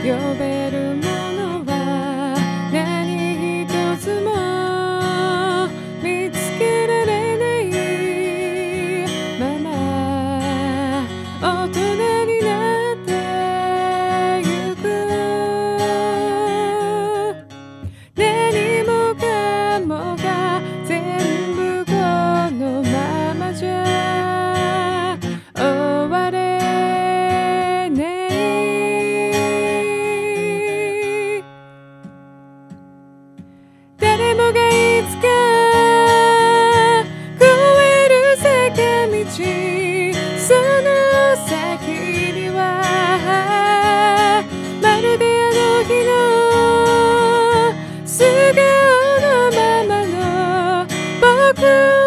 呼べるものは何一つも見つけられないまま大人になってゆく。何もかもが全部このままじゃ終われない。誰もがいつか越える坂道、その先にはまるであの日の素顔のままの僕